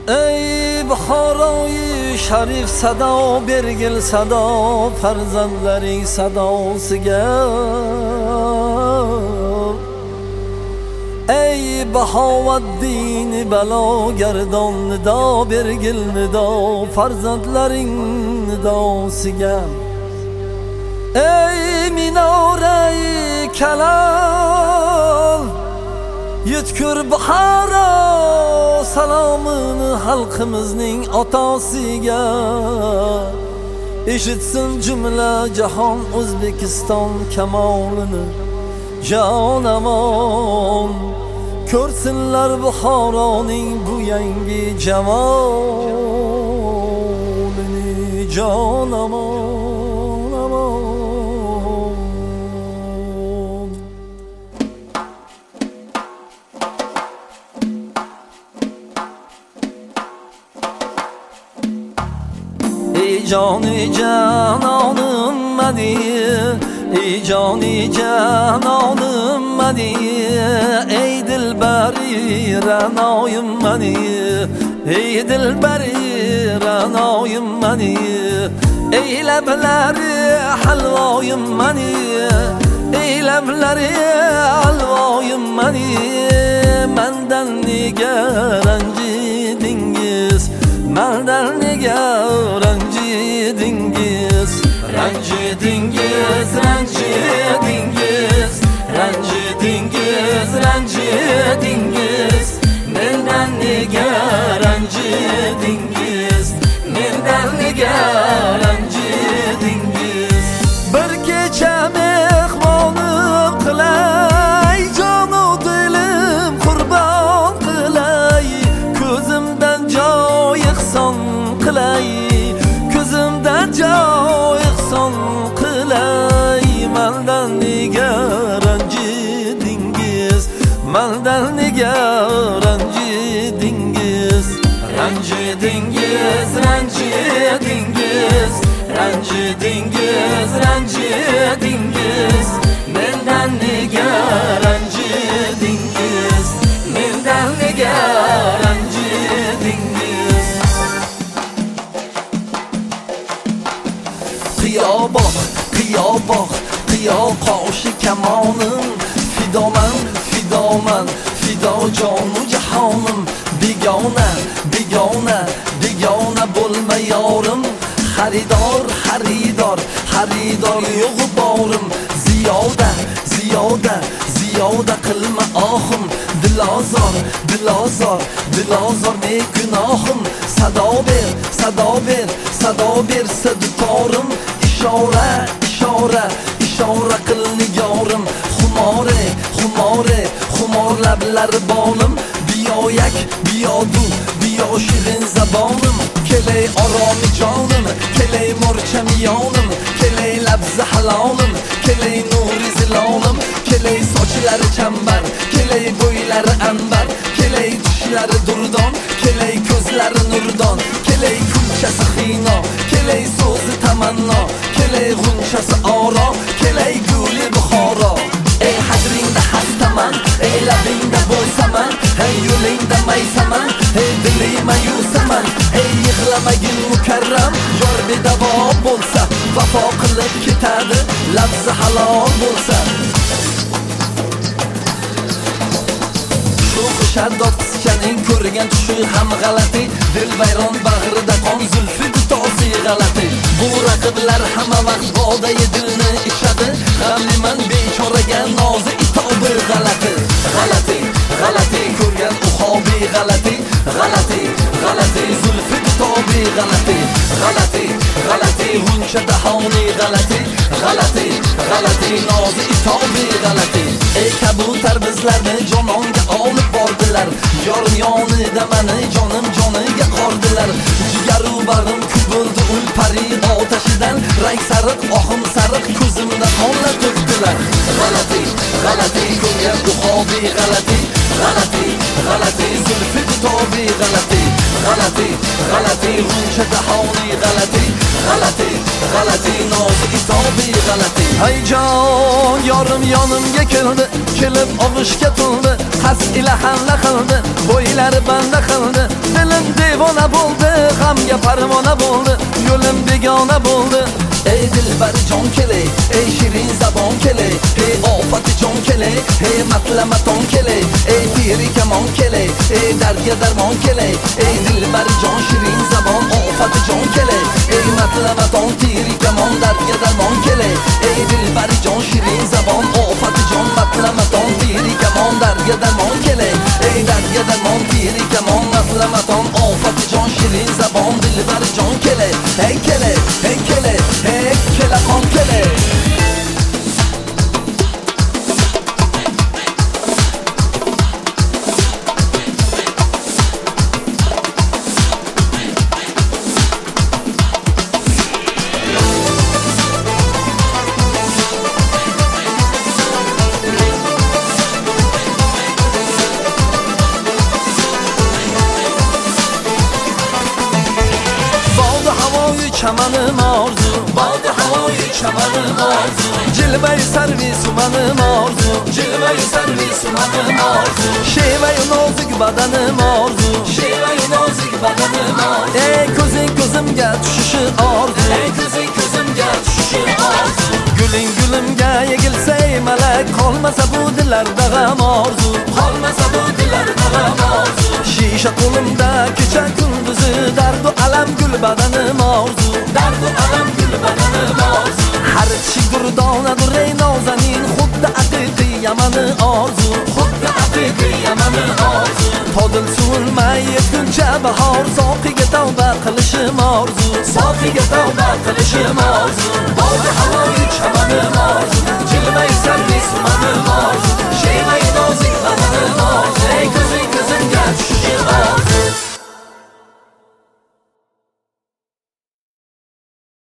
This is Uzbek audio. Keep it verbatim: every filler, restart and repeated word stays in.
ey Buxoroyi sharif sado bergil sado farzandlaring sadosiga. Ey Bahovaddin balo gardon nido bergil nido farzandlaring nidosiga. Ey minorai kalal yetkur Buxoro salomini xalqimizning otasiga. Eshitsin jumla jahon O'zbekiston kamolini jonamon, ko'rsinlar Buxoroning bu yangi jamolini jonamon amon. Ey joni janonim Madiye, ey joni janonim Madiye, ey dilbari ranoyim Madiye, ey dilbari ranoyim Madiye, ey lablari halvoyim Madiye, ey lablari halvoyim Madiye. Mendan nega ranjidingiz, mendan nega ranjidingiz, ranjidingiz, ranjidingiz, ranjidingiz, ranjidingiz, mendan nega ranjidingiz, mendan nega ranjidingiz. Bir kecha mehmonim qilay, jonu dilim qurbon qilay, ko'zimdan joy ihson qilay, ko'zimdan joy ihson qilay. Mendan nega ranjidingiz, mendan nega ranjidingiz, ranjidingiz, ranjidingiz, ranjidingiz, ranjidingiz, mendan nega ranjidingiz, mendan nega ranjidingiz. Qiyoboq, qiyoboq, qiyo qoshi kamonim, fidoman, fidoman, fido jonu jahonim. Begona, begona, begona bo'lma yorim, xaridor, xaridor, xaridor yo'q borim. Ziyoda, ziyoda, ziyoda qilma ohim, dilozor, dilozor, dilozor ne gunohim. Sado ber, sado ber, sado bersa dutorim. Ishora, ishora, ishora qil nigorim. Xumore, xumore, xumor lablar bolim. Biyoyak, biyodu, biyo shirin zabonim. Kelay oromi jonim, kelay morcham yonim, kelay labzi halolim, kelay nuri zilonim, kelay sochlari chambar, kelay bo'ylari anbar, kelay tushlari durdon, kelay ko'zlari nurdon, kelay kulchasi xino, kelay so'zi tamanno, kelay g'unchasi oro, kelay guli Buxoro. Ey hadringda hastaman, ey labingda bo'lsaman, ey yo'lingda maysaman, ey dilingda yusaman, ey yig'lamagin mukarram, yor bedavo bo'lsa, vafo qilib ketadi, labzi halol bo'lsa. Shaddod qischaning ko'rgan tushi ham g'alati, dilvayron bag'rida qon zulfi dutosi g'alati. Bu raqiblar hamma vaqt boday dilni ichadi, g'amliman bechoraga nozi itobi g'alati. G'alati, g'alati ko'rgan uhobi g'alati, g'alati, g'alati zulfi dutobi g'alati, g'alati, g'alati huncha dahoni g'alati, g'alati, g'alati nozi itobi g'alati. Ey kabutar bizlarni jononga olib bordilar, yorim yonida mani jonim joniga qordilar. Jigaru bag'rim kul bo'ldi ul pari otashidan, rang sariq ohim sariq ko'zimda qonlar to'kdilar. G'alati, g'alati ko'rgan uhobi g'alati, g'alati, g'alati zulfi dutobi g'alati, g'alati, g'alati huncha dahoni g'alati, g'alati, g'alati nozi itobi g'alati. Hay jon yorim yonimga keldi, kelib og'ishga to'ldi, qas ila mahalla qildi, bo'ylari banda qildi. Dilim devona bo'ldi, g'amga parvona bo'ldi, yo'lim begona bo'ldi. Ey dilbar jon kele, ey shirin zabon kele, ey ofati jon kele, ey matlamaton kele, ey piri kamon kele, ey dardga darmon kele, ey dilbar jon shirin zabon ofati jon kele, ey matlamaton piri kamon dardga darmon kele, ey dilbar jon shirin zabon ofati jon matlamaton piri kamon dardga darmon kele, ey dardga darmon piri kamon matlamaton ofati jon shirin zabon dilbar jon kele, ey kele, ey kele, ey kele kon kele. Çamanım arzu, baldı havayı çamanım arzu. Cilveyi servis umanım arzu, cilveyi servis umanım arzu. Şeveyi nozik badanım arzu, şeveyi nozik badanım arzu. Ey gözün gözümge düşüşü arzu, ey gözün gözümge düşüşü arzu. Gülün gülümge yegilse melek, olmasa bu dillerde gam arzu, olmasa bu dillerde gam arzu. Şişe kolumda keçe gündüzü, derdu alem gül badanım arzu, derdu alem gül badanım arzu. Her çi durdonadır ey nazanin, xuddi aqiqi yamanı arzu, xuddi aqiqi yamanı arzu. Todil so'lmay yetguncha bahor, soqiga tavba qilishim arzu, soqiga tavba qilishim arzu. Baldi havoyi chamanim arzu, jilvay sarvis umanim